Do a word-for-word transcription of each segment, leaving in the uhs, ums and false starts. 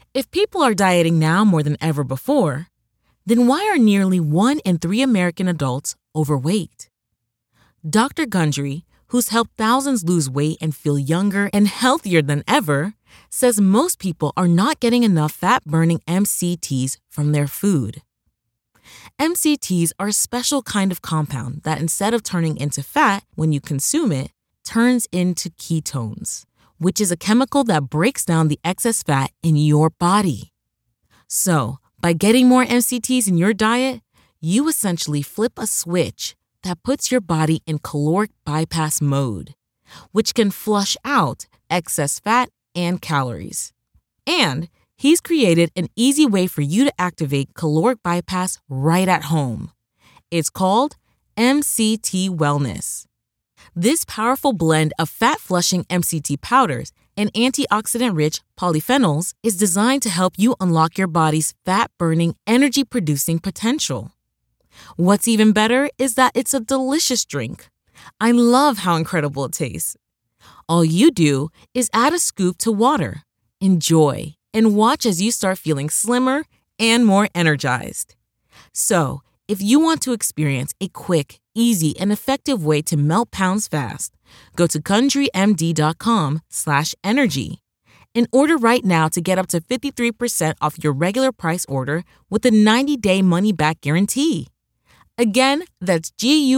If people are dieting now more than ever before, then why are nearly one in three American adults overweight? Doctor Gundry, who's helped thousands lose weight and feel younger and healthier than ever, says most people are not getting enough fat-burning M C Ts from their food. M C Ts are a special kind of compound that, instead of turning into fat when you consume it, turns into ketones, which is a chemical that breaks down the excess fat in your body. So, by getting more M C Ts in your diet, you essentially flip a switch that puts your body in caloric bypass mode, which can flush out excess fat and calories. And he's created an easy way for you to activate caloric bypass right at home. It's called M C T Wellness. This powerful blend of fat-flushing M C T powders and antioxidant-rich polyphenols is designed to help you unlock your body's fat-burning, energy-producing potential. What's even better is that it's a delicious drink. I love how incredible it tastes. All you do is add a scoop to water, enjoy, and watch as you start feeling slimmer and more energized. So, if you want to experience a quick, easy, and effective way to melt pounds fast, go to GundryMD.com slash energy and order right now to get up to fifty-three percent off your regular price order with a ninety-day money-back guarantee. Again, that's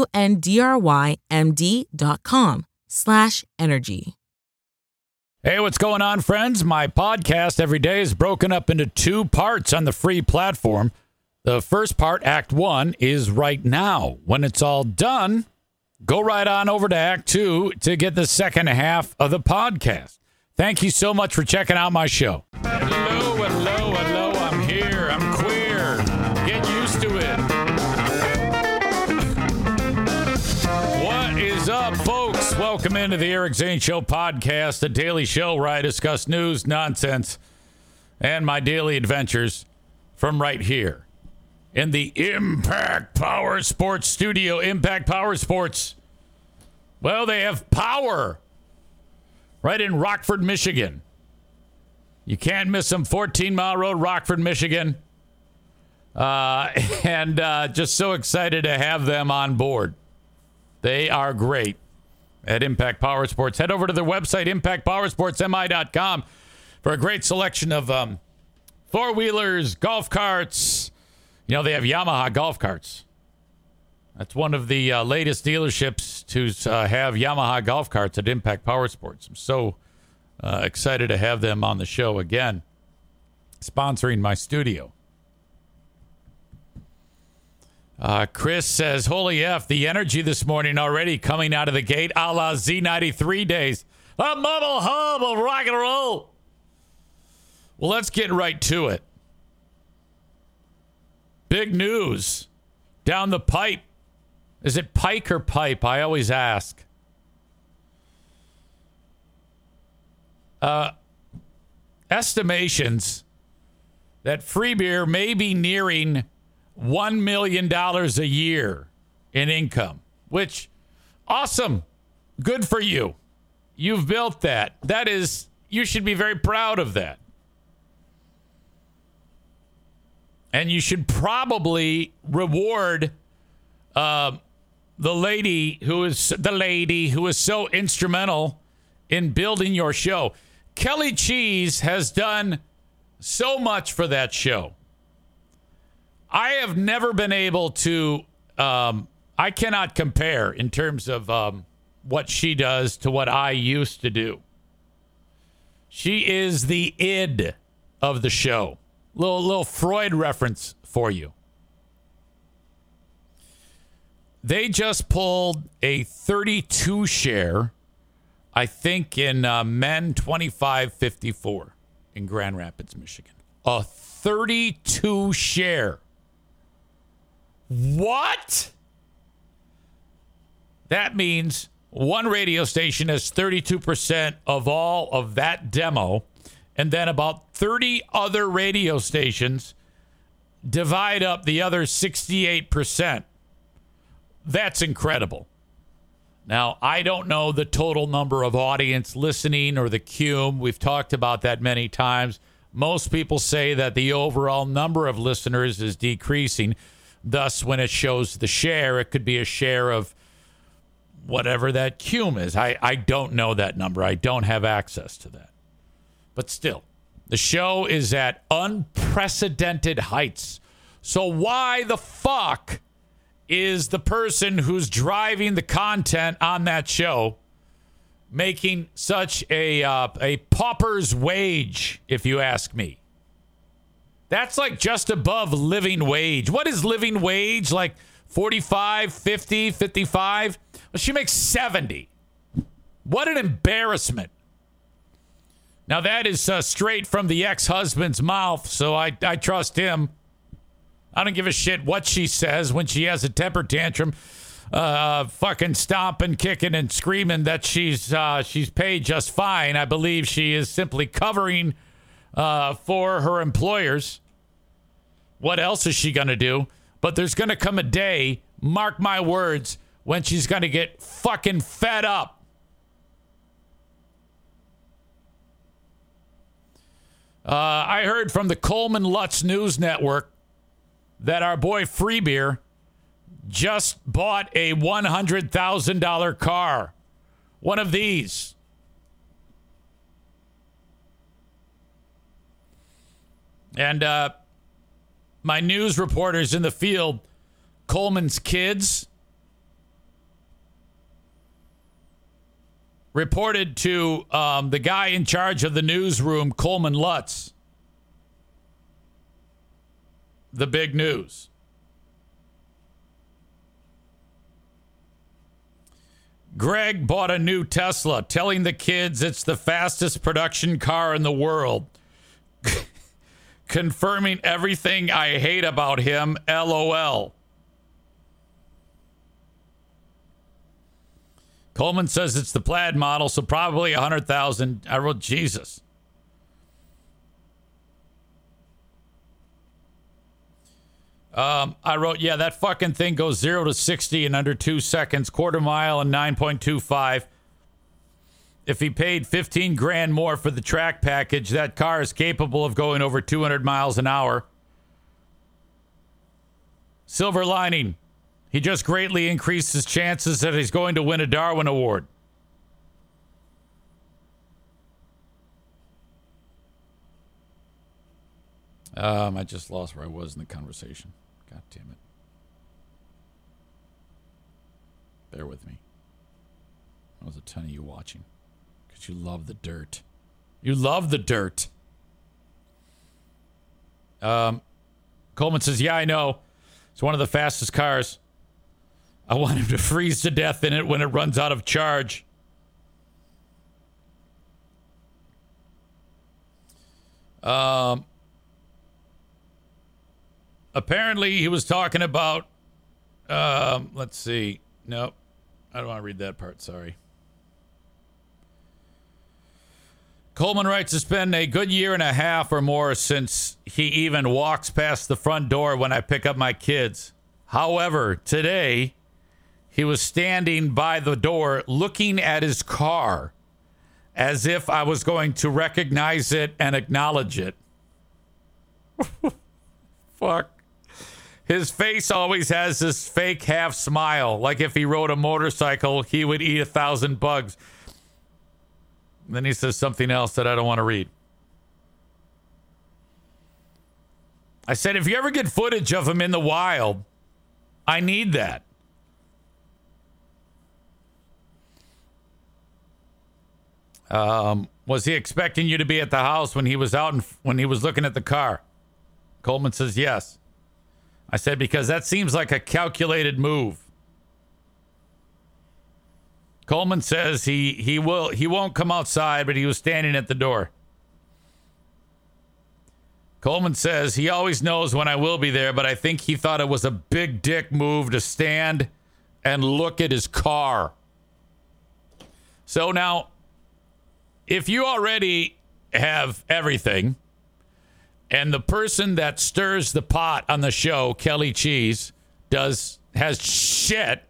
G-U-N-D-R-Y-M-D.com slash energy. Hey, what's going on, friends? My podcast every day is broken up into two parts on the free platform. The first part, Act One, is right now. When it's all done, go right on over to Act Two to get the second half of the podcast. Thank you so much for checking out my show. Hello, hello, hello. I'm here. I'm queer. Get used to it. What is up, folks? Welcome into the Eric Zane Show podcast, the daily show where I discuss news, nonsense, and my daily adventures from right here in the Impact Power Sports studio. Impact Power Sports. Well, they have power right in Rockford, Michigan. You can't miss them. fourteen Mile Road, Rockford, Michigan. Uh, and uh, just so excited to have them on board. They are great at Impact Power Sports. Head over to their website, impact power sports m i dot com, for a great selection of um, four-wheelers, golf carts. You know, they have Yamaha golf carts. That's one of the uh, latest dealerships to uh, have Yamaha golf carts at Impact Power Sports. I'm so uh, excited to have them on the show again, sponsoring my studio. Uh, Chris says, holy F, the energy this morning already coming out of the gate a la Z ninety-three days. A mobile hub of rock and roll. Well, let's get right to it. Big news down the pipe. Is it pike or pipe? I always ask. Uh, estimations that free beer may be nearing one million dollars a year in income, which, awesome. Good for you. You've built that. That is, you should be very proud of that. And you should probably reward uh, the lady who is the lady who is so instrumental in building your show. Kelly Cheese has done so much for that show. I have never been able to, um, I cannot compare in terms of um, what she does to what I used to do. She is the id of the show. Little, little Freud reference for you. They just pulled a thirty-two share, I think, in uh, men twenty-five fifty-four in Grand Rapids, Michigan. A thirty-two share. What? That means one radio station has thirty-two percent of all of that demo, and then about thirty other radio stations divide up the other sixty-eight percent. That's incredible. Now, I don't know the total number of audience listening or the cume. We've talked about that many times. Most people say that the overall number of listeners is decreasing. Thus, when it shows the share, it could be a share of whatever that cum is. I, I don't know that number. I don't have access to that. But still, the show is at unprecedented heights. So why the fuck is the person who's driving the content on that show making such a uh, a pauper's wage, if you ask me? That's like just above living wage. What is living wage? Like forty-five, fifty, fifty-five? Well, she makes seventy. What an embarrassment. Now, that is uh, straight from the ex-husband's mouth, so I, I trust him. I don't give a shit what she says when she has a temper tantrum, uh, fucking stomping, kicking, and screaming that she's uh, she's paid just fine. I believe she is simply covering uh, for her employers. What else is she going to do? But there's going to come a day, mark my words, when she's going to get fucking fed up. Uh, I heard from the Coleman Lutz News Network that our boy Freebeer just bought a one hundred thousand dollars car. One of these. And uh, my news reporters in the field, Coleman's kids, reported to um, the guy in charge of the newsroom, Coleman Lutz, the big news. Greg bought a new Tesla, telling the kids it's the fastest production car in the world. Confirming everything I hate about him, LOL. Coleman says it's the plaid model, so probably one hundred thousand dollars. I wrote, Jesus. Um, I wrote, yeah, that fucking thing goes zero to sixty in under two seconds, quarter mile in nine point two five. If he paid fifteen grand more for the track package, that car is capable of going over two hundred miles an hour. Silver lining. He just greatly increased his chances that he's going to win a Darwin Award. Um, I just lost where I was in the conversation. God damn it. Bear with me. There was a ton of you watching. Because you love the dirt. You love the dirt. Um, Coleman says, yeah, I know. It's one of the fastest cars. I want him to freeze to death in it when it runs out of charge. Um, apparently, he was talking about, um, let's see. Nope. I don't want to read that part. Sorry. Coleman writes, it's been a good year and a half or more since he even walks past the front door when I pick up my kids. However, today, he was standing by the door looking at his car as if I was going to recognize it and acknowledge it. Fuck. His face always has this fake half smile, like if he rode a motorcycle, he would eat a thousand bugs. Then he says something else that I don't want to read. I said, if you ever get footage of him in the wild, I need that. Um, was he expecting you to be at the house when he was out and when he was looking at the car? Coleman says yes. I said, because that seems like a calculated move. Coleman says he, he will he won't come outside, but he was standing at the door. Coleman says he always knows when I will be there, but I think he thought it was a big dick move to stand and look at his car. So now, if you already have everything, and the person that stirs the pot on the show, Kelly Cheese, does has shit,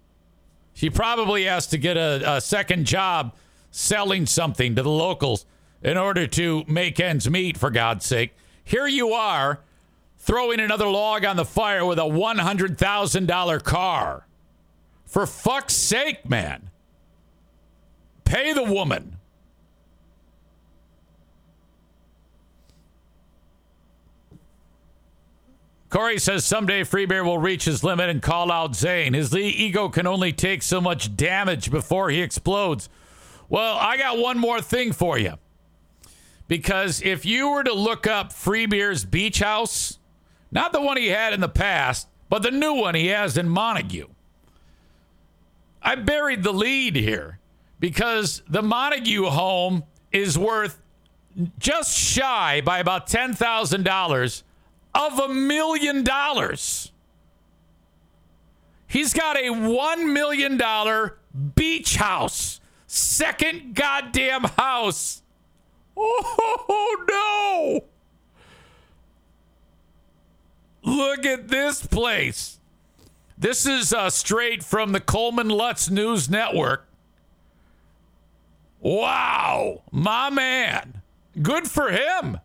she probably has to get a, a second job selling something to the locals in order to make ends meet, for God's sake. Here you are throwing another log on the fire with a one hundred thousand dollars car. For fuck's sake, man. Pay the woman. Corey says someday Freebeer will reach his limit and call out Zayn. His ego can only take so much damage before he explodes. Well, I got one more thing for you. Because if you were to look up Freebeer's beach house, not the one he had in the past, but the new one he has in Montague, I buried the lead here because the Montague home is worth just shy by about ten thousand dollars of a million dollars. He's got a one million dollars beach house. Second goddamn house. Oh, no. Look at this place. This is uh, straight from the Coleman Lutz News Network. Wow. My man. Good for him.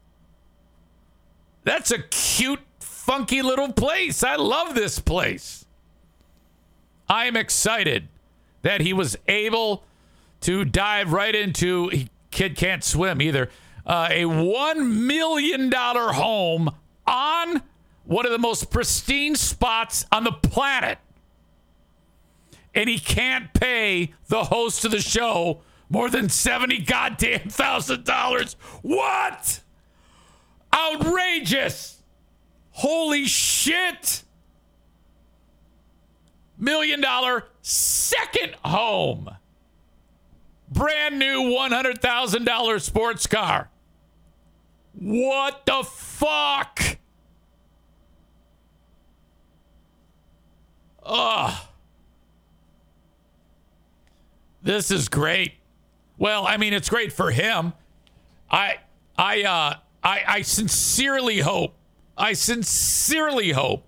That's a cute, funky little place. I love this place. I am excited that he was able to dive right into, he, kid can't swim either, uh, a one million dollars home on one of the most pristine spots on the planet. And he can't pay the host of the show more than seventy goddamn thousand dollars. What? Outrageous. Holy shit. Million dollar second home. Brand new one hundred thousand dollars sports car. What the fuck? Ugh. This is great. Well, I mean, it's great for him. I, I, uh, I, I sincerely hope, I sincerely hope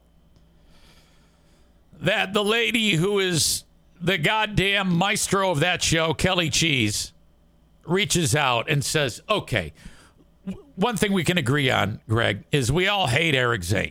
that the lady who is the goddamn maestro of that show, Kelly Cheese, reaches out and says, okay, one thing we can agree on, Greg, is we all hate Eric Zayn.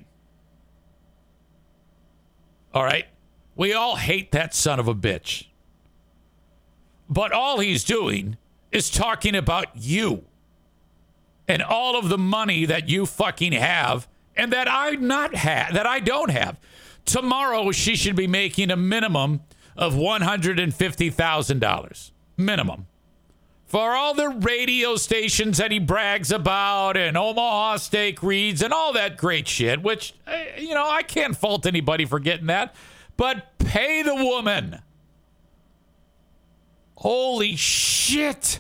All right? We all hate that son of a bitch. But all he's doing is talking about you and all of the money that you fucking have and that I not have, that I don't have. Tomorrow, she should be making a minimum of one hundred fifty thousand dollars. Minimum. For all the radio stations that he brags about and Omaha Steak reads and all that great shit, which, you know, I can't fault anybody for getting that. But pay the woman. Holy shit.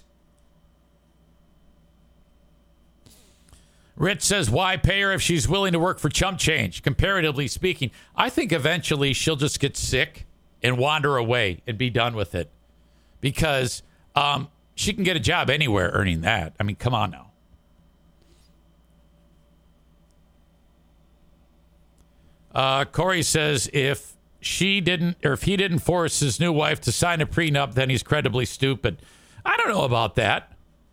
Rich says, why pay her if she's willing to work for chump change? Comparatively speaking, I think eventually she'll just get sick and wander away and be done with it. Because um, she can get a job anywhere earning that. I mean, come on now. Uh, Corey says, if she didn't, or if he didn't force his new wife to sign a prenup, then he's credibly stupid. I don't know about that.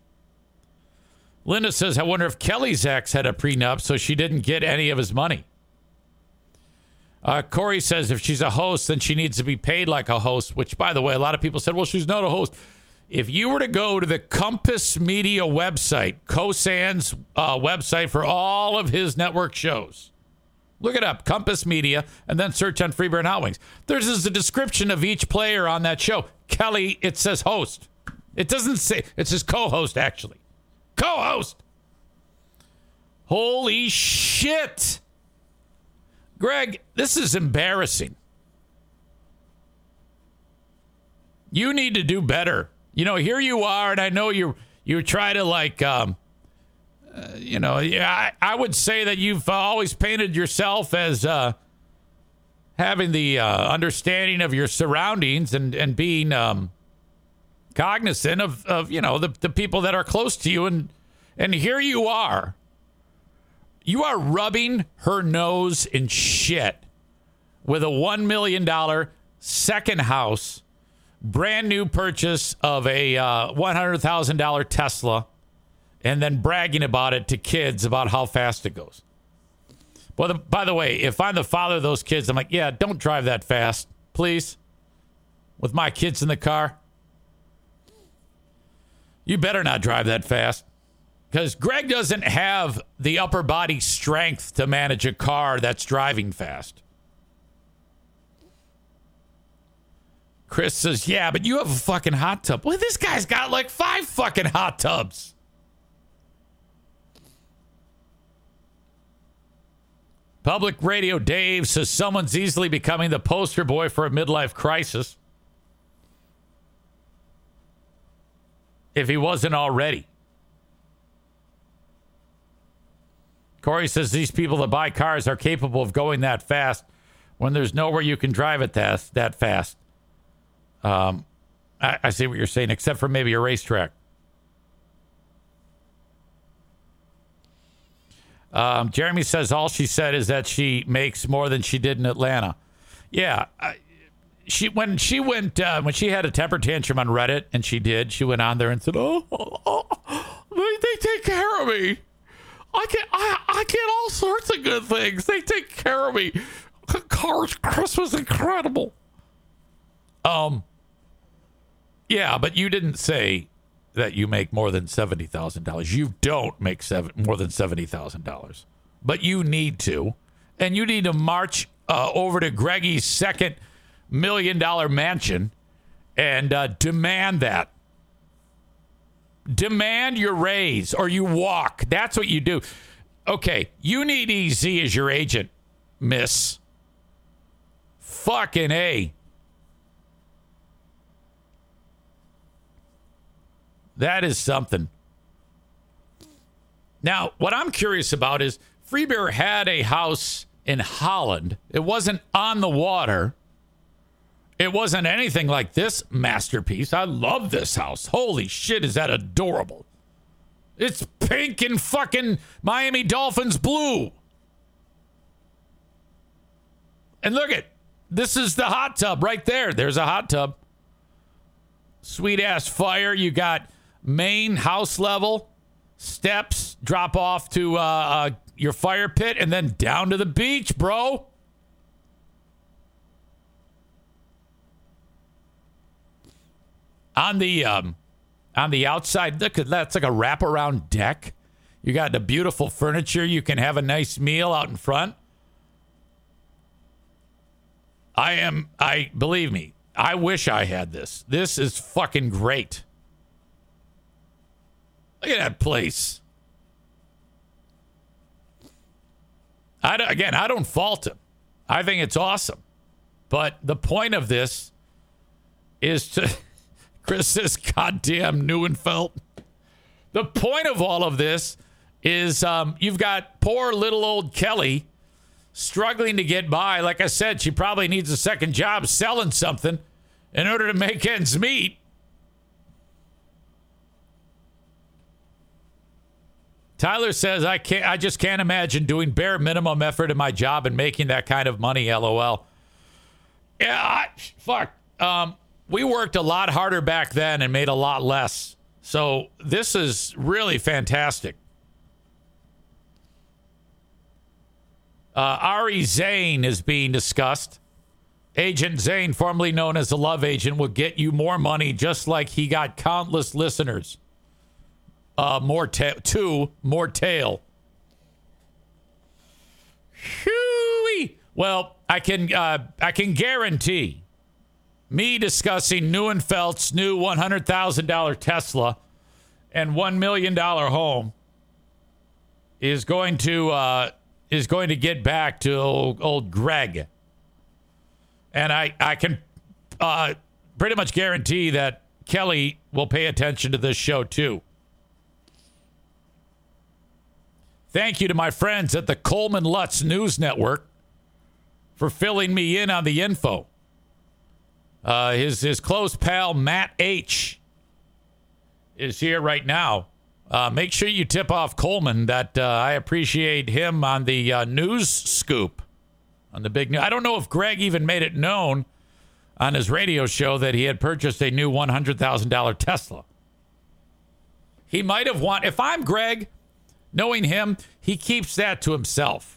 Linda says, I wonder if Kelly's ex had a prenup so she didn't get any of his money. Uh, Corey says, if she's a host, then she needs to be paid like a host, which, by the way, a lot of people said, well, she's not a host. If you were to go to the Compass Media website, Kosan's uh, website for all of his network shows, look it up, Compass Media, and then search on Freebeer and Hot Wings. There's just a description of each player on that show. Kelly, it says host. It doesn't say, it says co-host, actually. Co-host. Holy shit. Greg, this is embarrassing. You need to do better. You know, here you are, and I know you you try to like, um, uh, you know, I, I would say that you've uh, always painted yourself as uh, having the uh, understanding of your surroundings and, and being um, cognizant of, of, you know, the, the people that are close to you. And, and here you are. You are rubbing her nose in shit with a one million dollars second house, brand new purchase of a uh, one hundred thousand dollars Tesla and then bragging about it to kids about how fast it goes. Well, the, by the way, if I'm the father of those kids, I'm like, yeah, don't drive that fast, please, with my kids in the car. You better not drive that fast, because Greg doesn't have the upper body strength to manage a car that's driving fast. Chris says, yeah, but you have a fucking hot tub. Well, this guy's got like five fucking hot tubs. Public Radio Dave says someone's easily becoming the poster boy for a midlife crisis, if he wasn't already. Corey says these people that buy cars are capable of going that fast when there's nowhere you can drive it that, that fast. Um, I, I see what you're saying, except for maybe a racetrack. Um, Jeremy says all she said is that she makes more than she did in Atlanta. Yeah, I, she when she went uh, when she had a temper tantrum on Reddit, and she did. She went on there and said, "Oh, oh, oh they, they take care of me. I get I, I get all sorts of good things. They take care of me. Cars, Chris was incredible." Um. Yeah, but you didn't say that you make more than seventy thousand dollars. You don't make seven, more than seventy thousand dollars. But you need to. And you need to march uh, over to Greggy's second million dollar mansion and uh, demand that. Demand your raise, or you walk. That's what you do. Okay, you need E Z as your agent, miss. Fucking A. That is something. Now, what I'm curious about is Freebeer had a house in Holland. It wasn't on the water. It wasn't anything like this masterpiece. I love this house. Holy shit, is that adorable. It's pink and fucking Miami Dolphins blue. And look at, this is the hot tub right there. There's a hot tub. Sweet ass fire. You got main house level, steps drop off to uh, uh, your fire pit, and then down to the beach, bro. On the um, on the outside, look at that. It's like a wraparound deck. You got the beautiful furniture. You can have a nice meal out in front. I am, I believe me, I wish I had this. This is fucking great. Look at that place. I, again, I don't fault him. I think it's awesome. But the point of this is to... Chris says, goddamn Neuenfeld. The point of all of this is um, you've got poor little old Kelly struggling to get by. Like I said, she probably needs a second job selling something in order to make ends meet. Tyler says, I can't. I just can't imagine doing bare minimum effort in my job and making that kind of money, LOL. Yeah, I, fuck. Um, we worked a lot harder back then and made a lot less. So this is really fantastic. Uh, Ari Zane is being discussed. Agent Zane, formerly known as the Love Agent, will get you more money just like he got countless listeners. Uh, more ta- two, more tail. Hooey. Well, I can uh, I can guarantee me discussing Neuenfeld's new one hundred thousand dollars Tesla and one million dollars home is going to uh, is going to get back to old, old Greg. And I, I can uh, pretty much guarantee that Kelly will pay attention to this show too. Thank you to my friends at the Coleman Lutz News Network for filling me in on the info. Uh, his his close pal, Matt H., is here right now. Uh, make sure you tip off Coleman that uh, I appreciate him on the uh, news scoop, on the big news. I don't know if Greg even made it known on his radio show that he had purchased a new one hundred thousand dollars Tesla. He might have want. If I'm Greg, knowing him, he keeps that to himself.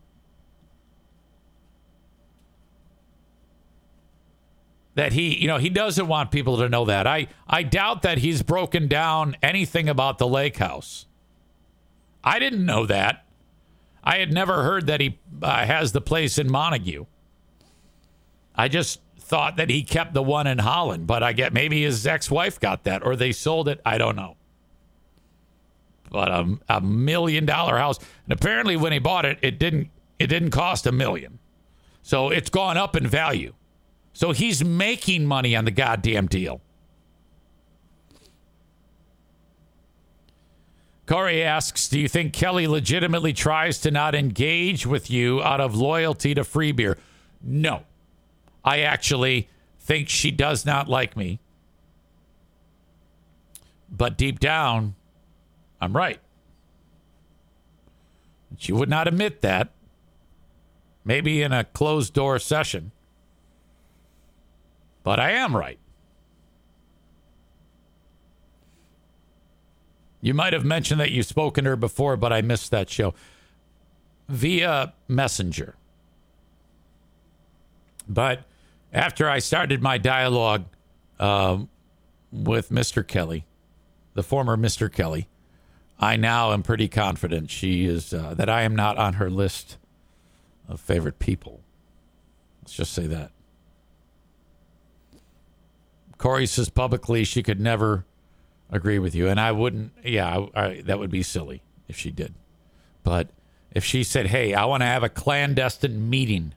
That he, you know, he doesn't want people to know that. I, I doubt that he's broken down anything about the lake house. I didn't know that. I had never heard that he uh, has the place in Montague. I just thought that he kept the one in Holland, but I get maybe his ex-wife got that or they sold it. I don't know. But a, a million dollar house. And apparently when he bought it, it didn't, it didn't cost a million. So it's gone up in value. So he's making money on the goddamn deal. Corey asks, do you think Kelly legitimately tries to not engage with you out of loyalty to free beer? No. I actually think she does not like me. But deep down, I'm right. She would not admit that. Maybe in a closed door session. But I am right. You might have mentioned that you've spoken to her before, but I missed that show. Via Messenger. But after I started my dialogue uh, with Mister Kelly, the former Mister Kelly, I now am pretty confident she is uh, that I am not on her list of favorite people. Let's just say that. Corey says publicly she could never agree with you. And I wouldn't, yeah, I, I, that would be silly if she did. But if she said, hey, I want to have a clandestine meeting,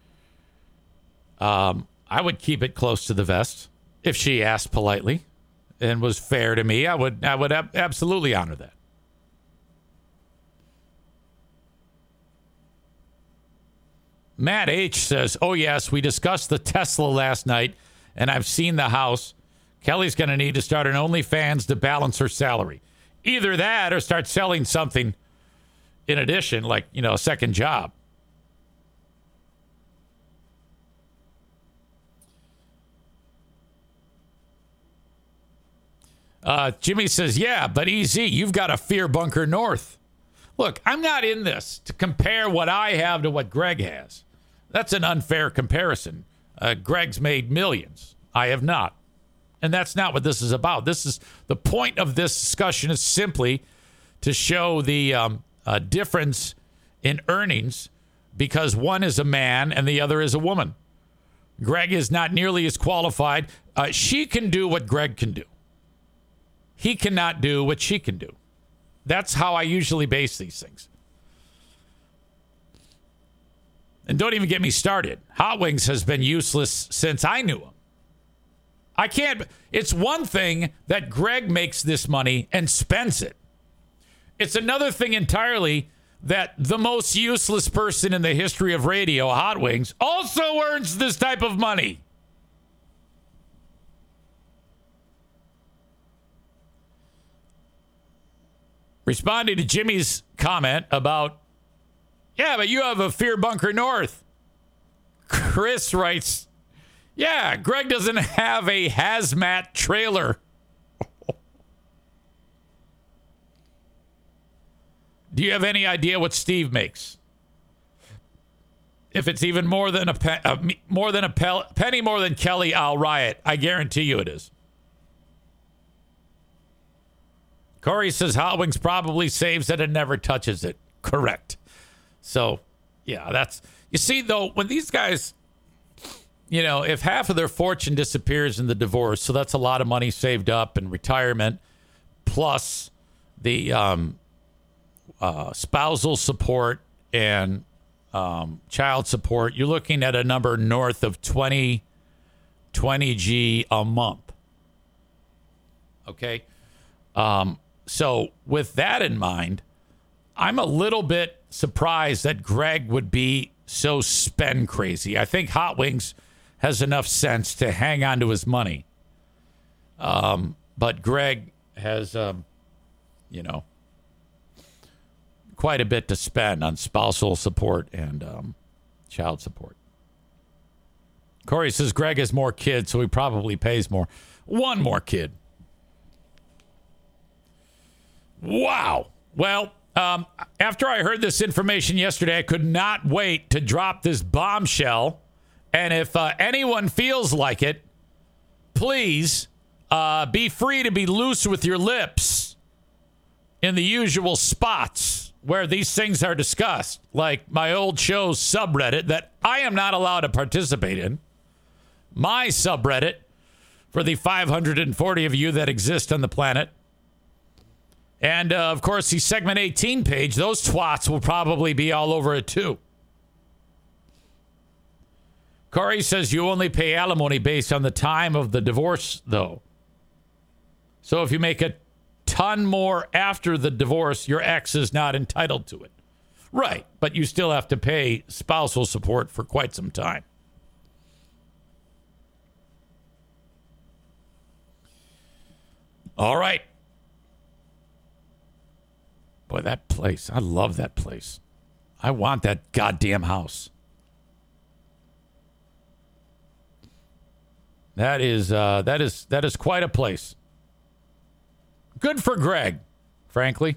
um, I would keep it close to the vest. If she asked politely and was fair to me, I would, I would ab- absolutely honor that. Matt H. says, oh, yes, we discussed the Tesla last night, and I've seen the house. Kelly's going to need to start an OnlyFans to balance her salary. Either that or start selling something in addition, like, you know, a second job. Uh, Jimmy says, yeah, but E Z, you've got a Fear Bunker North. Look, I'm not in this to compare what I have to what Greg has. That's an unfair comparison. Uh, Greg's made millions. I have not. And that's not what this is about. This is the point of this discussion is simply to show the um, uh, difference in earnings because one is a man and the other is a woman. Greg is not nearly as qualified. Uh, she can do what Greg can do. He cannot do what she can do. That's how I usually base these things. And don't even get me started. Hot Wings has been useless since I knew him. I can't. It's one thing that Greg makes this money and spends it. It's another thing entirely that the most useless person in the history of radio, Hot Wings, also earns this type of money. Responding to Jimmy's comment about, yeah, but you have a Fear Bunker North. Chris writes, yeah, Greg doesn't have a hazmat trailer. Do you have any idea what Steve makes? If it's even more than a pe- uh, more than a pe- penny more than Kelly, I'll riot. I guarantee you it is. Corey says Hot Wings probably saves it and never touches it. Correct. So, yeah, that's... You see, though, when these guys... You know, if half of their fortune disappears in the divorce, so that's a lot of money saved up in retirement, plus the um, uh, spousal support and um, child support, you're looking at a number north of twenty, twenty G a month. Okay? Um, so with that in mind, I'm a little bit surprised that Greg would be so spend crazy. I think Hot Wings has enough sense to hang on to his money. Um, but Greg has, um, you know, quite a bit to spend on spousal support and um, child support. Corey says Greg has more kids, so he probably pays more. One more kid. Wow. Well, um, after I heard this information yesterday, I could not wait to drop this bombshell. And if uh, anyone feels like it, please uh, be free to be loose with your lips in the usual spots where these things are discussed, like my old show's subreddit that I am not allowed to participate in, my subreddit for the five hundred forty of you that exist on the planet, and, uh, of course, the Segment eighteen page. Those twats will probably be all over it, too. Corey says you only pay alimony based on the time of the divorce, though. So if you make a ton more after the divorce, your ex is not entitled to it. Right, but you still have to pay spousal support for quite some time. All right. Boy, that place. I love that place. I want that goddamn house. That is uh, that is that is quite a place. Good for Greg, frankly.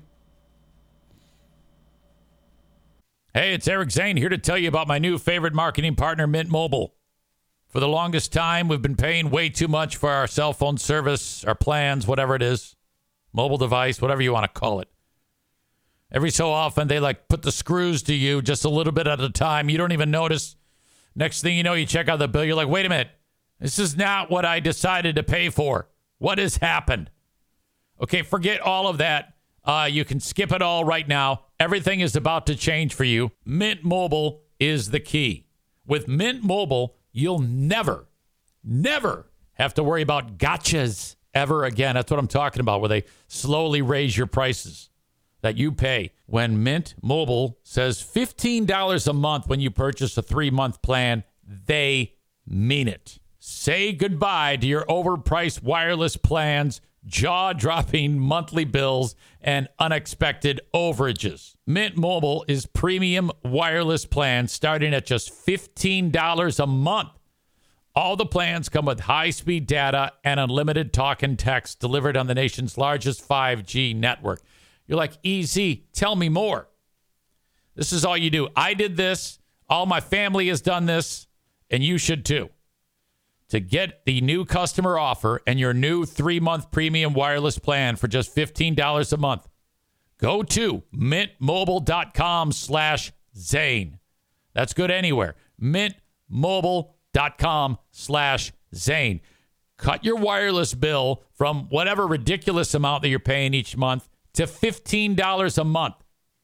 Hey, it's Eric Zane here to tell you about my new favorite marketing partner, Mint Mobile. For the longest time, we've been paying way too much for our cell phone service, our plans, whatever it is, mobile device, whatever you want to call it. Every so often, they like put the screws to you just a little bit at a time. You don't even notice. Next thing you know, you check out the bill. You're like, wait a minute. This is not what I decided to pay for. What has happened? Okay, forget all of that. Uh, you can skip it all right now. Everything is about to change for you. Mint Mobile is the key. With Mint Mobile, you'll never, never have to worry about gotchas ever again. That's what I'm talking about, where they slowly raise your prices that you pay. When Mint Mobile says fifteen dollars a month when you purchase a three-month plan, they mean it. Say goodbye to your overpriced wireless plans, jaw-dropping monthly bills, and unexpected overages. Mint Mobile is premium wireless plans starting at just fifteen dollars a month. All the plans come with high-speed data and unlimited talk and text delivered on the nation's largest five G network. You're like, easy, tell me more. This is all you do. I did this. All my family has done this, and you should too. To get the new customer offer and your new three-month premium wireless plan for just fifteen dollars a month, go to mintmobile.com slash Zane. That's good anywhere. mintmobile.com slash Zane. Cut your wireless bill from whatever ridiculous amount that you're paying each month to fifteen dollars a month.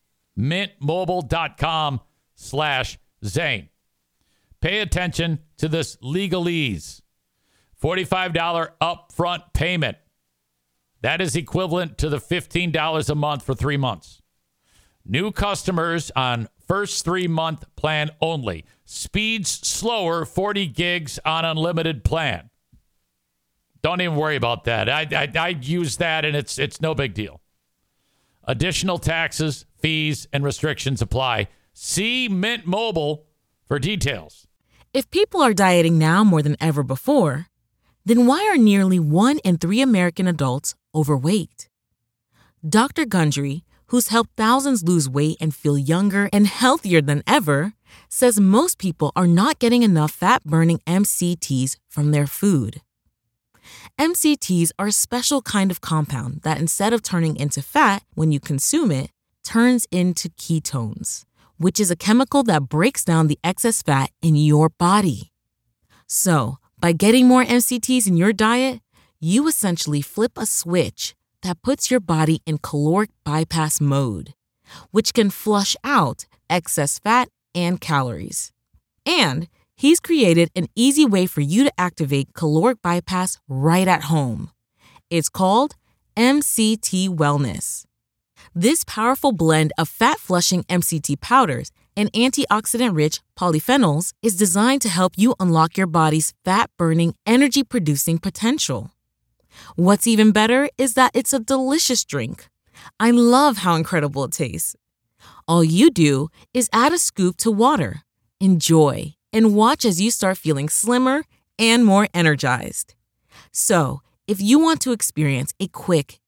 mintmobile.com slash Zane. Pay attention to this legalese. forty-five dollars upfront payment. That is equivalent to the fifteen dollars a month for three months. New customers on first three-month plan only. Speeds slower, forty gigs on unlimited plan. Don't even worry about that. I, I, I use that, and it's it's no big deal. Additional taxes, fees, and restrictions apply. See Mint Mobile for details. If people are dieting now more than ever before, then why are nearly one in three American adults overweight? Doctor Gundry, who's helped thousands lose weight and feel younger and healthier than ever, says most people are not getting enough fat-burning M C Ts from their food. M C Ts are a special kind of compound that, instead of turning into fat when you consume it, turns into ketones, which is a chemical that breaks down the excess fat in your body. So, by getting more M C Ts in your diet, you essentially flip a switch that puts your body in caloric bypass mode, which can flush out excess fat and calories. And he's created an easy way for you to activate caloric bypass right at home. It's called M C T Wellness. This powerful blend of fat-flushing M C T powders and antioxidant-rich polyphenols is designed to help you unlock your body's fat-burning, energy-producing potential. What's even better is that it's a delicious drink. I love how incredible it tastes. All you do is add a scoop to water, enjoy, and watch as you start feeling slimmer and more energized. So, if you want to experience a quick,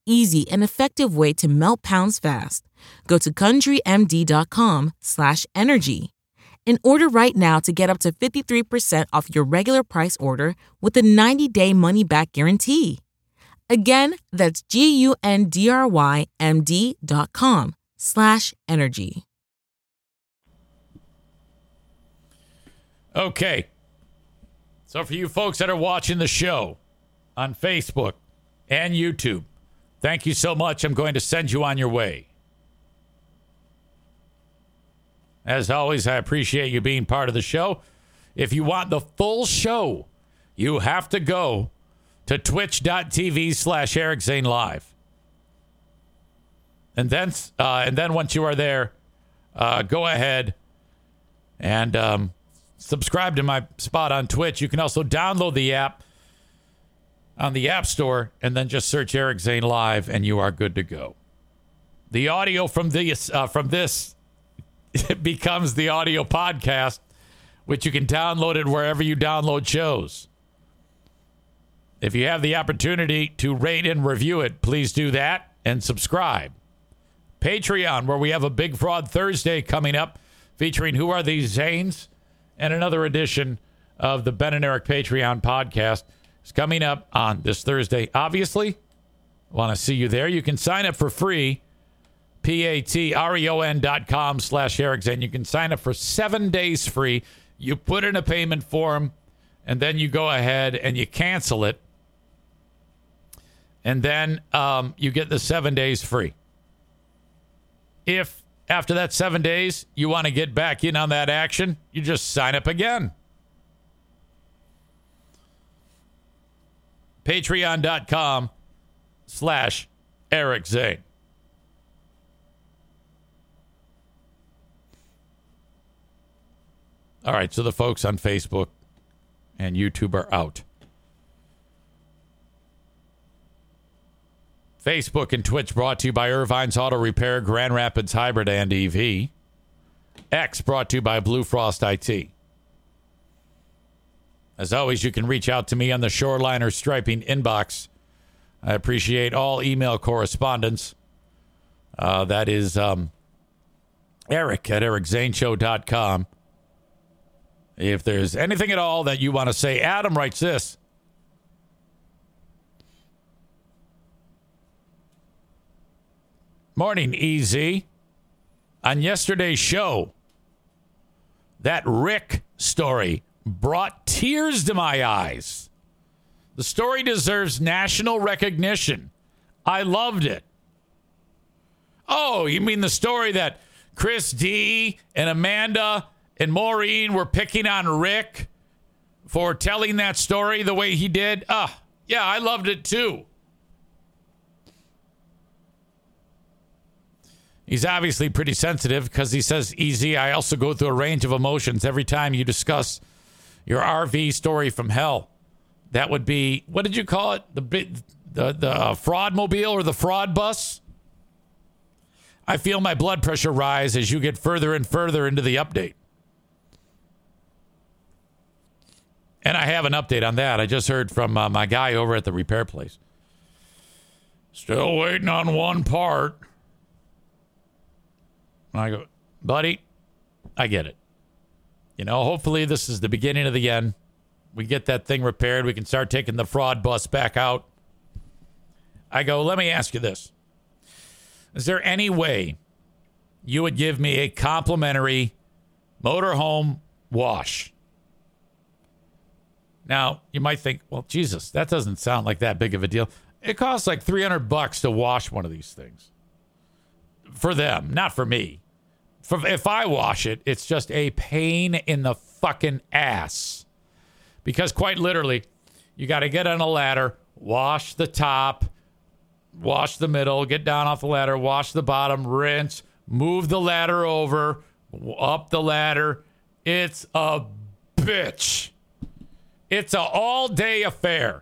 easy and effective way to melt pounds fast, go to country-m-d.com slash energy and order right now to get up to fifty-three percent off your regular price order with a ninety-day money-back guarantee. Again, that's G-U-N-D-R-Y-M-D dot com slash energy. Okay. So for you folks that are watching the show on Facebook and YouTube, thank you so much. I'm going to send you on your way. As always, I appreciate you being part of the show. If you want the full show, you have to go to twitch.tv slash Eric Zane Live. And then, uh, and then once you are there, uh, go ahead and um, subscribe to my spot on Twitch. You can also download the app on the App Store and then just search Eric Zane Live and you are good to go. The audio from this, uh, from this it becomes the audio podcast, which you can download it wherever you download shows. If you have the opportunity to rate and review it, please do that and subscribe. Patreon, where we have a Big Fraud Thursday coming up featuring Who Are These Zanes? And another edition of the Ben and Eric Patreon podcast is coming up on this Thursday. Obviously, want to see you there. You can sign up for free. P-A-T-R-E-O-N dot com slash Eric Zane. You can sign up for seven days free. You put in a payment form, and then you go ahead and you cancel it. And then um, you get the seven days free. If after that seven days you want to get back in on that action, you just sign up again. Patreon.com slash Eric Zane. All right, so the folks on Facebook and YouTube are out. Facebook and Twitch brought to you by Irvine's Auto Repair, Grand Rapids Hybrid and E V. X brought to you by Blue Frost I T. As always, you can reach out to me on the Shoreliner Striping inbox. I appreciate all email correspondence. Uh, that is um, Eric at eric zane show dot com. If there's anything at all that you want to say, Adam writes this. Morning, E Z. On yesterday's show, that Rick story brought tears to my eyes. The story deserves national recognition. I loved it. Oh, you mean the story that Chris D and Amanda and Maureen were picking on Rick for telling that story the way he did? Ah, yeah, I loved it too. He's obviously pretty sensitive because he says, easy, I also go through a range of emotions every time you discuss your R V story from hell. That would be, what did you call it? The the the fraud mobile or the fraud bus? I feel my blood pressure rise as you get further and further into the update. And I have an update on that. I just heard from uh, my guy over at the repair place. Still waiting on one part. I go, buddy, I get it. You know, hopefully this is the beginning of the end. We get that thing repaired. We can start taking the fraud bus back out. I go, let me ask you this. Is there any way you would give me a complimentary motorhome wash? Now, you might think, well, Jesus, that doesn't sound like that big of a deal. It costs like three hundred bucks to wash one of these things. For them, not for me. For, if I wash it, it's just a pain in the fucking ass. Because quite literally, you got to get on a ladder, wash the top, wash the middle, get down off the ladder, wash the bottom, rinse, move the ladder over, up the ladder. It's a bitch. It's an all-day affair.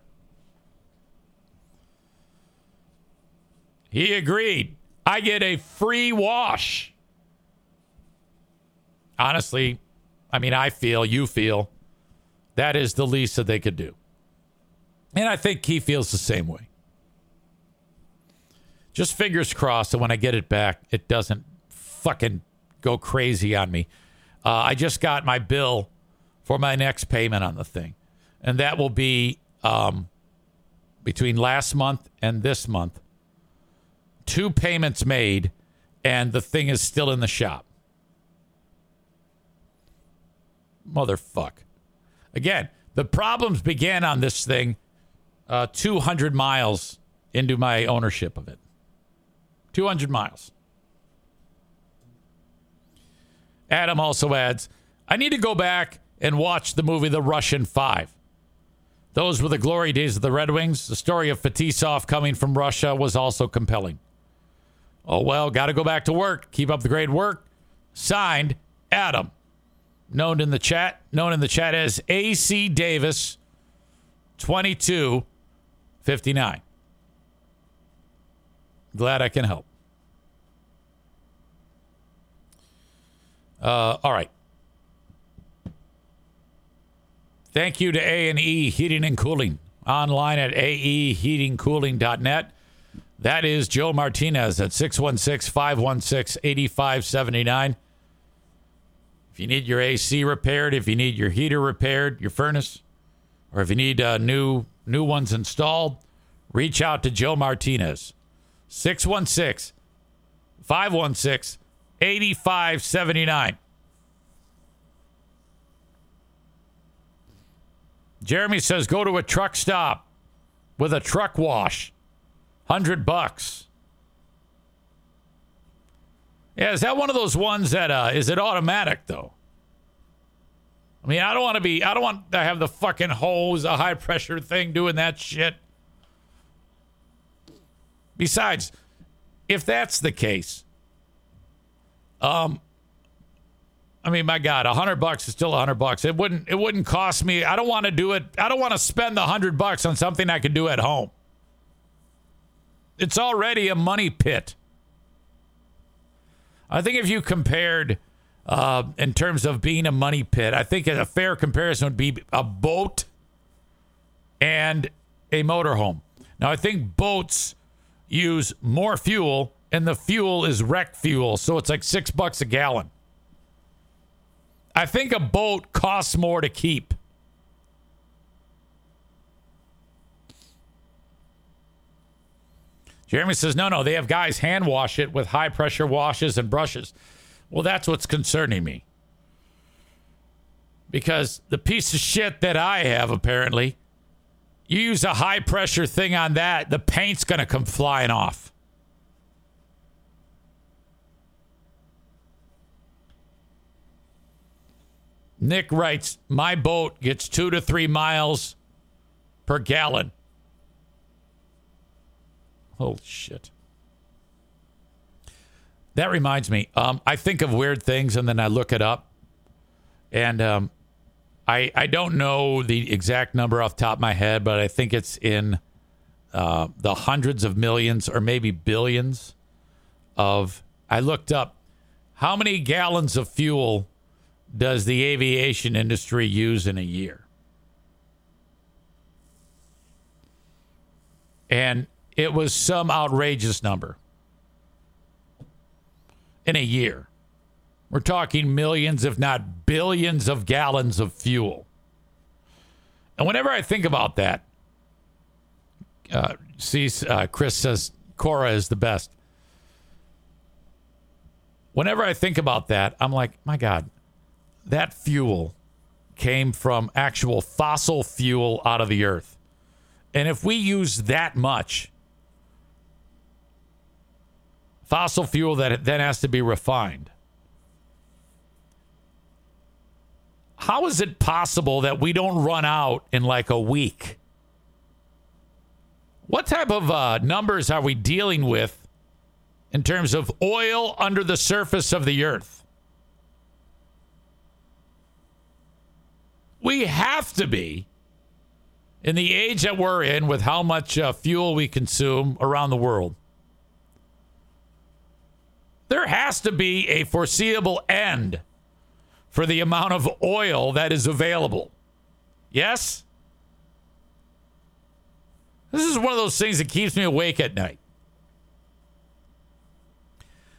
He agreed. I get a free wash. Honestly, I mean, I feel, you feel, that is the least that they could do. And I think he feels the same way. Just fingers crossed that when I get it back, it doesn't fucking go crazy on me. Uh, I just got my bill for my next payment on the thing. And that will be um, between last month and this month. Two payments made, and the thing is still in the shop. Motherfuck. Again, the problems began on this thing uh, two hundred miles into my ownership of it. two hundred miles. Adam also adds, I need to go back and watch the movie The Russian Five. Those were the glory days of the Red Wings. The story of Fetisov coming from Russia was also compelling. Oh, well, got to go back to work. Keep up the great work. Signed, Adam. Known in the chat, known in the chat as A C Davis, twenty-two fifty-nine. Glad I can help. Uh, all right. Thank you to A and E Heating and Cooling. Online at a e heating cooling dot net. That is Joe Martinez at six one six, five one six, eight five seven nine. If you need your A C repaired, if you need your heater repaired, your furnace, or if you need uh, new new ones installed, reach out to Joe Martinez. six one six, five one six, eight five seven nine. Jeremy says go to a truck stop with a truck wash. Hundred bucks. Yeah, is that one of those ones that uh, is it automatic though? I mean, I don't want to be. I don't want to have the fucking hose, a high pressure thing doing that shit. Besides, if that's the case, um, I mean, my God, a hundred bucks is still a hundred bucks. It wouldn't. It wouldn't cost me. I don't want to do it. I don't want to spend the hundred bucks on something I could do at home. It's already a money pit. I think if you compared uh, in terms of being a money pit, I think a fair comparison would be a boat and a motorhome. Now, I think boats use more fuel, and the fuel is wreck fuel, so it's like six bucks a gallon. I think a boat costs more to keep. Jeremy says, no, no, they have guys hand wash it with high pressure washes and brushes. Well, that's what's concerning me. Because the piece of shit that I have, apparently, you use a high pressure thing on that, the paint's going to come flying off. Nick writes, my boat gets two to three miles per gallon. Holy shit. That reminds me. Um, I think of weird things and then I look it up. And um, I I don't know the exact number off the top of my head, but I think it's in uh, the hundreds of millions or maybe billions of... I looked up how many gallons of fuel does the aviation industry use in a year? And it was some outrageous number. In a year. We're talking millions, if not billions of gallons of fuel. And whenever I think about that, uh, see, uh, Chris says Cora is the best. Whenever I think about that, I'm like, my God, that fuel came from actual fossil fuel out of the earth. And if we use that much fossil fuel that then has to be refined, how is it possible that we don't run out in like a week? What type of uh, numbers are we dealing with in terms of oil under the surface of the earth? We have to be, in the age that we're in, with how much uh, fuel we consume around the world, there has to be a foreseeable end for the amount of oil that is available. Yes? This is one of those things that keeps me awake at night.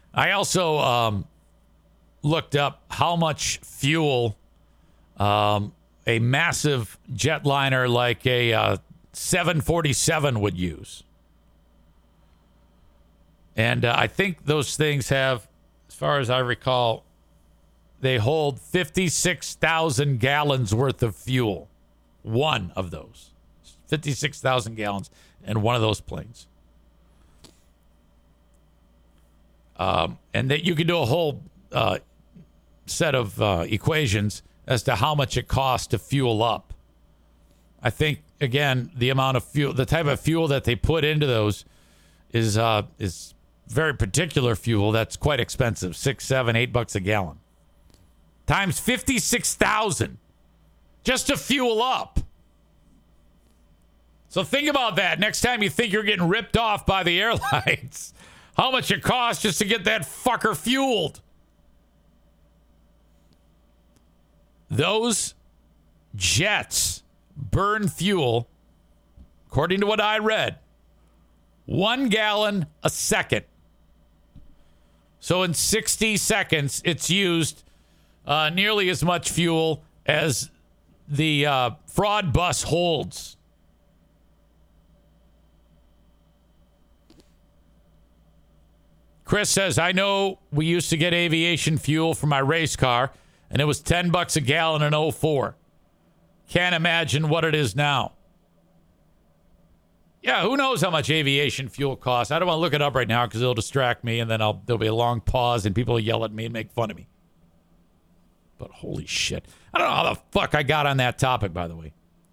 I also um, looked up how much fuel um, a massive jetliner like a uh, seven forty-seven would use. And uh, I think those things have, as far as I recall, they hold fifty-six thousand gallons worth of fuel. One of those. fifty-six thousand gallons in one of those planes. Um, and that you can do a whole uh, set of uh, equations as to how much it costs to fuel up. I think, again, the amount of fuel, the type of fuel that they put into those is uh, is very particular fuel that's quite expensive. Six, seven, eight bucks a gallon. Times fifty-six thousand just to fuel up. So think about that next time you think you're getting ripped off by the airlines. How much it costs just to get that fucker fueled. Those jets burn fuel, according to what I read, one gallon a second. So in sixty seconds, it's used uh, nearly as much fuel as the uh, fraud bus holds. Chris says, I know we used to get aviation fuel for my race car, and it was ten bucks a gallon in oh four. Can't imagine what it is now. Yeah, who knows how much aviation fuel costs? I don't want to look it up right now because it'll distract me, and then I'll, there'll be a long pause, and people will yell at me and make fun of me. But holy shit. I don't know how the fuck I got on that topic, by the way.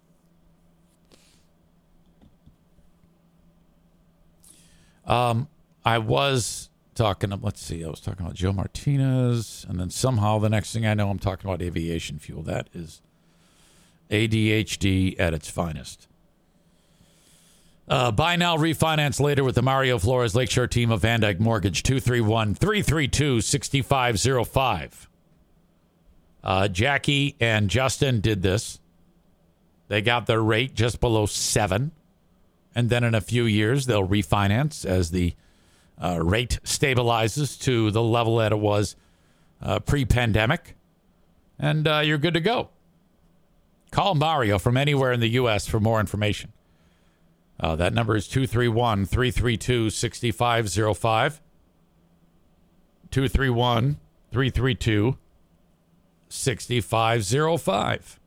Um, I was talking, let's see, I was talking about Joe Martinez, and then somehow the next thing I know, I'm talking about aviation fuel. That is A D H D at its finest. Uh, buy now, refinance later with the Mario Flores Lakeshore team of Van Dyke Mortgage, two three one, three three two, six five zero five. Uh, Jackie and Justin did this. They got their rate just below seven. And then in a few years, they'll refinance as the uh, rate stabilizes to the level that it was uh, pre-pandemic. And uh, you're good to go. Call Mario from anywhere in the U S for more information. Uh, that number is two three one, three three two, six five zero five. two three one, three three two, six five zero five.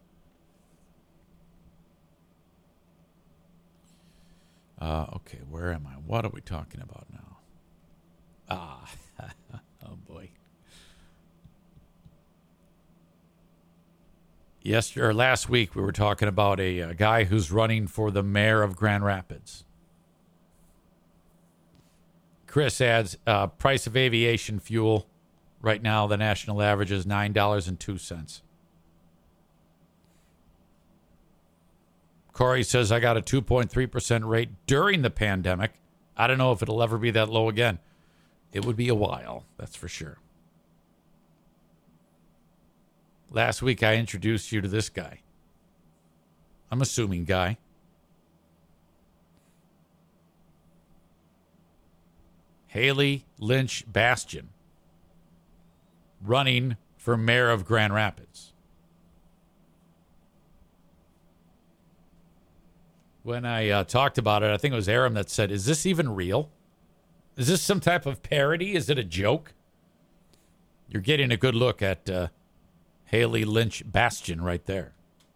Uh, okay, where am I? What are we talking about now? Ah, oh boy. Yesterday or last week, we were talking about a, a guy who's running for the mayor of Grand Rapids. Chris adds, uh, price of aviation fuel right now, the national average is nine dollars and two cents. Corey says, I got a two point three percent rate during the pandemic. I don't know if it'll ever be that low again. It would be a while, that's for sure. Last week, I introduced you to this guy. I'm assuming guy. Haley Lynch Bastion, running for mayor of Grand Rapids. When I uh, talked about it, I think it was Aram that said, is this even real? Is this some type of parody? Is it a joke? You're getting a good look at uh, Haley Lynch Bastion right there.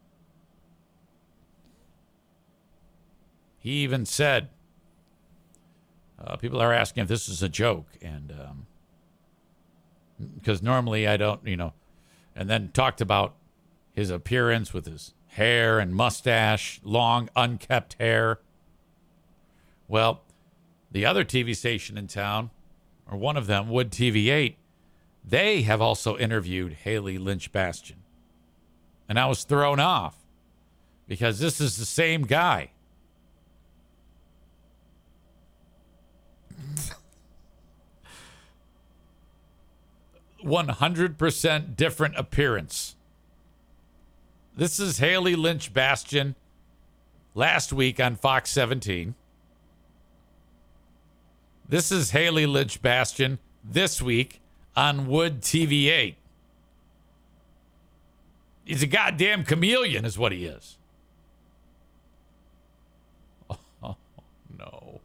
He even said, uh, people are asking if this is a joke. And um, because normally I don't, you know, and then talked about his appearance with his hair and mustache, long, unkept hair. Well, the other T V station in town, or one of them, Wood T V eight, they have also interviewed Haley Lynch Bastion. And I was thrown off because this is the same guy. one hundred percent different appearance. This is Haley Lynch Bastion last week on Fox seventeen. This is Haley Lynch Bastion this week on Wood T V eight. He's a goddamn chameleon is what he is. Oh, no.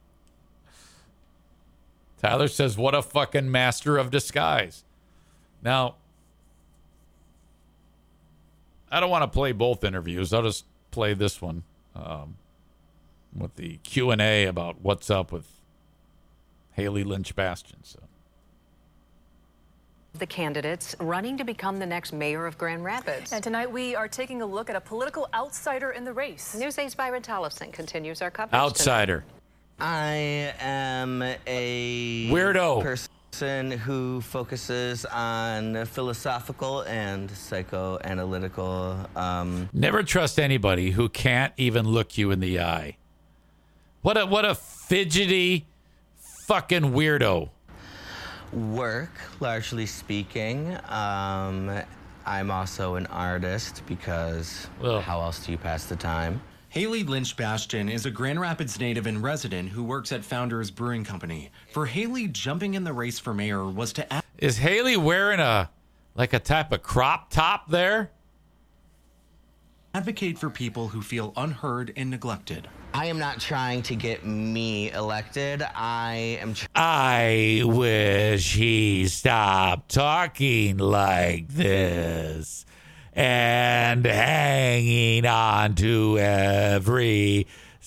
Tyler says, what a fucking master of disguise. Now, I don't want to play both interviews. I'll just play this one um, with the Q and A about what's up with Haley Lynch Bastion. So. The candidates running to become the next mayor of Grand Rapids. And tonight we are taking a look at a political outsider in the race. News eight's Byron Tollefson continues our coverage. Outsider. I am a weirdo person who focuses on philosophical and psychoanalytical. Um, Never trust anybody who can't even look you in the eye. What a what a fidgety fucking weirdo. Work, largely speaking. Um, I'm also an artist because Ugh. how else do you pass the time? Haley Lynch Bastion is a Grand Rapids native and resident who works at Founders Brewing Company. For Haley, jumping in the race for mayor was to add- Is Haley wearing a like a type of crop top there? advocate for people who feel unheard and neglected. I am not trying to get me elected. I am trying. I wish he stopped talking like this and hanging on to every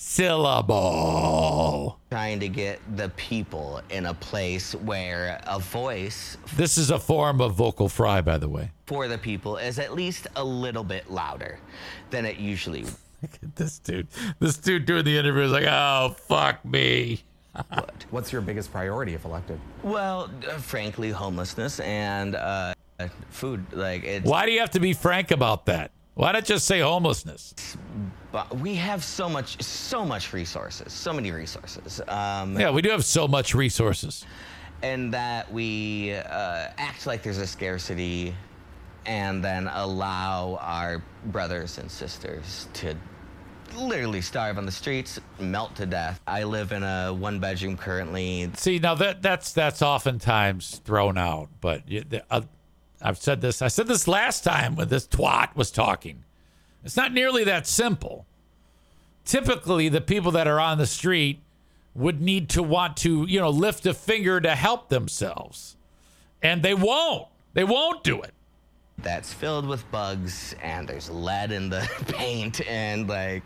syllable. Trying to get the people in a place where a voice This is a form of vocal fry, by the way. for the people is at least a little bit louder than it usually Look at this dude. This dude doing the interview is like, oh, fuck me. would. What's your biggest priority if elected? Well, uh, frankly, homelessness and uh, food. Like it's. Why do you have to be frank about that? Why not just say homelessness? But we have so much, so much resources, so many resources. Um, Yeah, we do have so much resources. and that we uh, act like there's a scarcity and then allow our brothers and sisters to literally starve on the streets, melt to death. I live in a one bedroom currently. See, now that that's that's oftentimes thrown out, but you, the, uh, I've said this. I said this last time when this twat was talking. It's not nearly that simple. Typically, the people that are on the street would need to want to, you know, lift a finger to help themselves, and they won't. They won't do it. That's filled with bugs and there's lead in the paint and like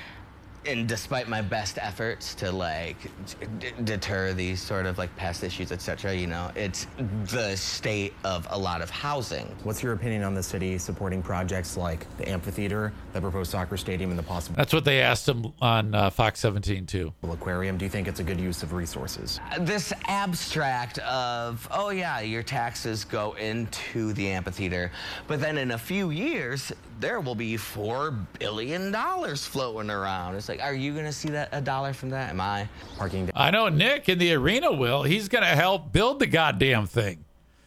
and despite my best efforts to like d- deter these sort of like pest issues, etc., you know, it's the state of a lot of housing. What's your opinion on the city supporting projects like the amphitheater, the proposed soccer stadium, and the possible That's what they asked him on uh, Fox seventeen too. aquarium? Do you think it's a good use of resources? This abstract of, oh yeah, your taxes go into the amphitheater, but then in a few years there will be four billion dollars floating around. It's like, are you gonna see that a dollar from that? Am I? Parking I know Nick in the arena will. He's going to help build the goddamn thing.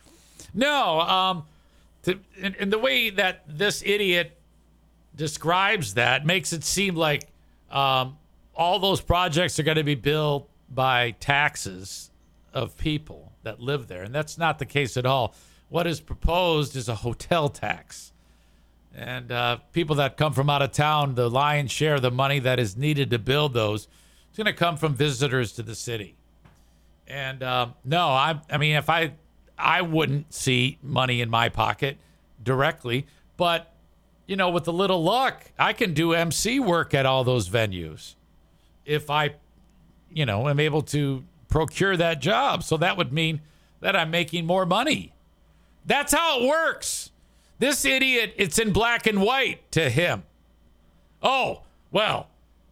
No, um, to, and, and the way that this idiot describes that makes it seem like um, all those projects are going to be built by taxes of people that live there. And that's not the case at all. What is proposed is a hotel tax. And uh, people that come from out of town, the lion's share of the money that is needed to build those, it's going to come from visitors to the city. And um, no, I, I mean, if I, I wouldn't see money in my pocket directly, but you know, with a little luck, I can do M C work at all those venues if I, you know, am able to procure that job. So that would mean that I'm making more money. That's how it works. This idiot, it's in black and white to him. Oh, well,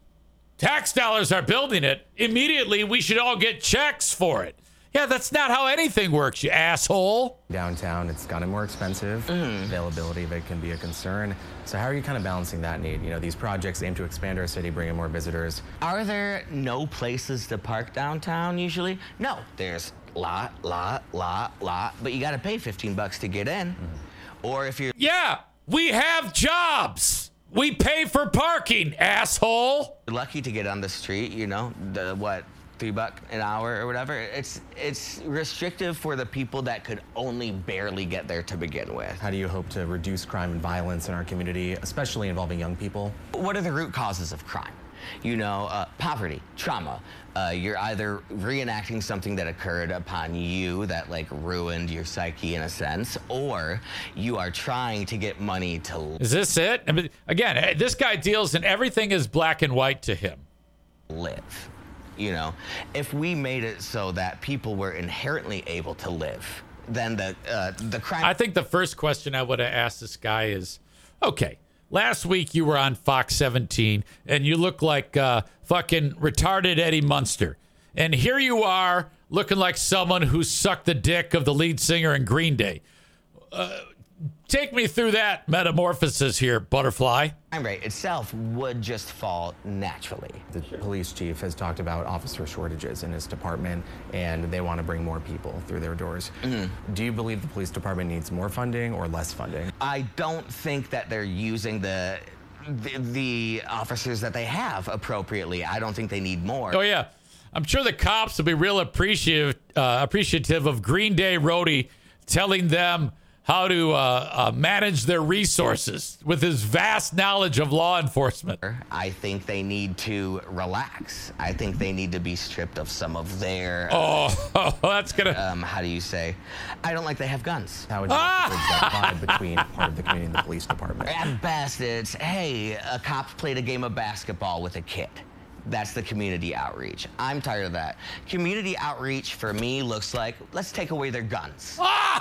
tax dollars are building it. Immediately, we should all get checks for it. Yeah, that's not how anything works, you asshole. downtown, it's gotten more expensive. Availability of it can be a concern. So how are you kind of balancing that need? You know, these projects aim to expand our city, bring in more visitors. Are there no places to park downtown usually? No, there's lot, lot, lot, lot, but you got to pay fifteen bucks to get in. Mm-hmm. Or if you're Yeah, we have jobs. We pay for parking, asshole. lucky to get on the street, you know, the what, three buck an hour or whatever. It's it's restrictive for the people that could only barely get there to begin with. How do you hope to reduce crime and violence in our community, especially involving young people? What are the root causes of crime? You know, uh, poverty, trauma. Uh, you're either reenacting something that occurred upon you that like ruined your psyche in a sense, or you are trying to get money to Is this it? I mean, again, this guy deals in everything is black and white to him. live. You know, if we made it so that people were inherently able to live, then the uh, the crime. I think the first question I would have asked this guy is, okay, last week you were on Fox seventeen and you look like uh, fucking retarded Eddie Munster. And here you are looking like someone who sucked the dick of the lead singer in Green Day. Uh, take me through that metamorphosis here, Butterfly. Crime rate itself would just fall naturally. The police chief has talked about officer shortages in his department, and they want to bring more people through their doors. Mm-hmm. Do you believe the police department needs more funding or less funding? I don't think that they're using the, the the officers that they have appropriately. I don't think they need more. Oh, yeah. I'm sure the cops will be real appreciative, uh, appreciative of Green Day Roadie telling them how to uh, uh, manage their resources with his vast knowledge of law enforcement. I think they need to relax. I think they need to be stripped of some of their... Oh, oh that's going to... Um, how do you say? I don't like they have guns. How would you ah! bridge that vibe between part of the community and the police department? At best, it's, hey, a cop played a game of basketball with a kid. That's the community outreach. I'm tired of that. Community outreach for me looks like, let's take away their guns.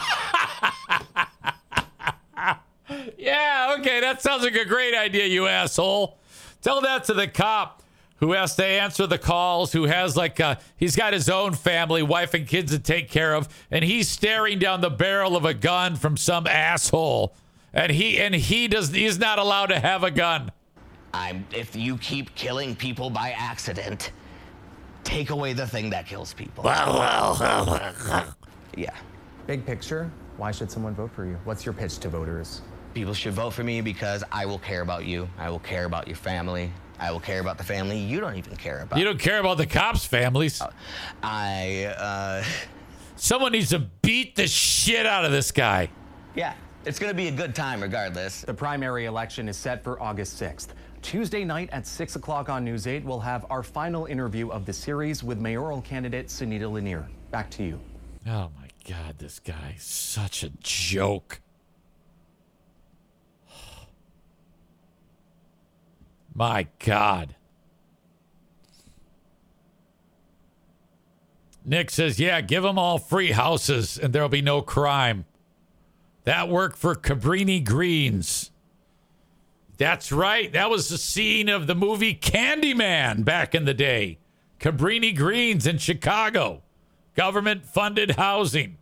Yeah, okay, that sounds like a great idea, you asshole. Tell that to the cop who has to answer the calls, who has like, uh, he's got his own family, wife and kids to take care of, and he's staring down the barrel of a gun from some asshole, and he and he does he's not allowed to have a gun. I'm, if you keep killing people by accident, take away the thing that kills people. Yeah. Big picture, why should someone vote for you? What's your pitch to voters? People should vote for me because I will care about you. I will care about your family. I will care about the family you don't even care about. You don't care about the cops' families. I, uh... Someone needs to beat the shit out of this guy. Yeah, it's going to be a good time regardless. The primary election is set for August sixth. Tuesday night at six o'clock on News eight, we'll have our final interview of the series with mayoral candidate Sunita Lanier. Back to you. Oh, my God, this guy is such a joke. My God. Nick says, yeah, give them all free houses and there'll be no crime. That worked for Cabrini Greens. That's right. That was the scene of the movie Candyman back in the day. Cabrini Greens in Chicago. Government-funded housing.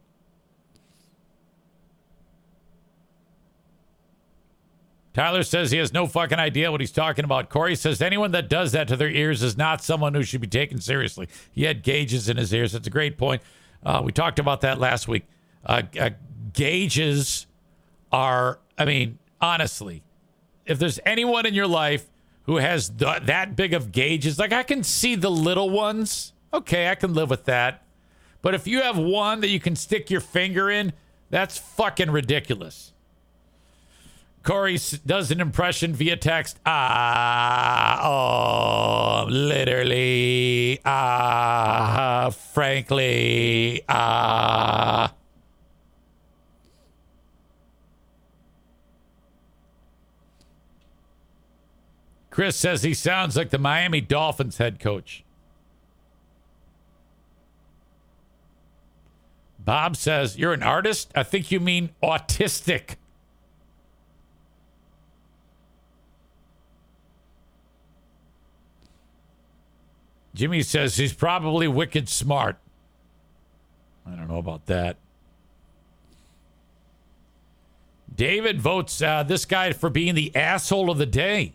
Tyler says he has no fucking idea what he's talking about. Corey says anyone that does that to their ears is not someone who should be taken seriously. He had gauges in his ears. That's a great point. Uh, we talked about that last week. Uh, uh, gauges are, I mean, honestly, if there's anyone in your life who has th- that big of gauges, like I can see the little ones. Okay, I can live with that. But if you have one that you can stick your finger in, that's fucking ridiculous. Corey does an impression via text. Ah, oh, literally. Ah, frankly. Ah. Chris says he sounds like the Miami Dolphins head coach. Bob says, you're an artist? I think you mean autistic. Jimmy says he's probably wicked smart. I don't know about that. David votes uh, this guy for being the asshole of the day.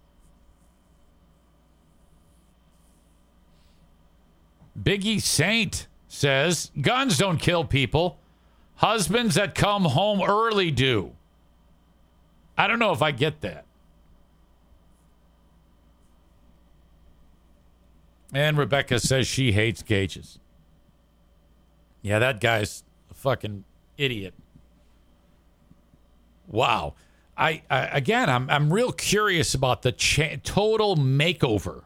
Biggie Saint says, guns don't kill people. Husbands that come home early do. I don't know if I get that. And Rebecca says she hates gauges. Yeah, that guy's a fucking idiot. Wow. I, I again, I'm I'm real curious about the cha- total makeover.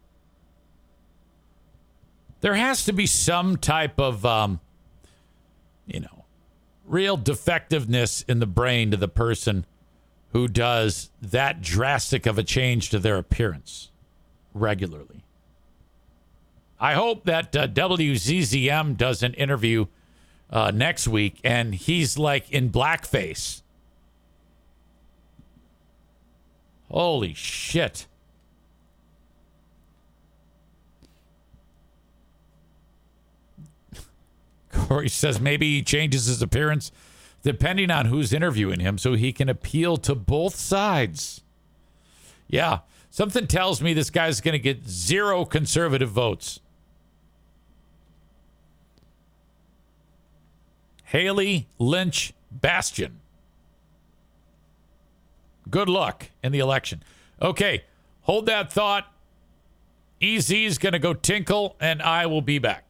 There has to be some type of, um, you know, real defectiveness in the brain to the person who does that drastic of a change to their appearance regularly. I hope that uh, W Z Z M does an interview uh, next week and he's like in blackface. Holy shit. Corey says maybe he changes his appearance depending on who's interviewing him so he can appeal to both sides. Yeah, something tells me this guy's going to get zero conservative votes. Haley Lynch Bastion. Good luck in the election. Okay, hold that thought. E Z's going to go tinkle, and I will be back.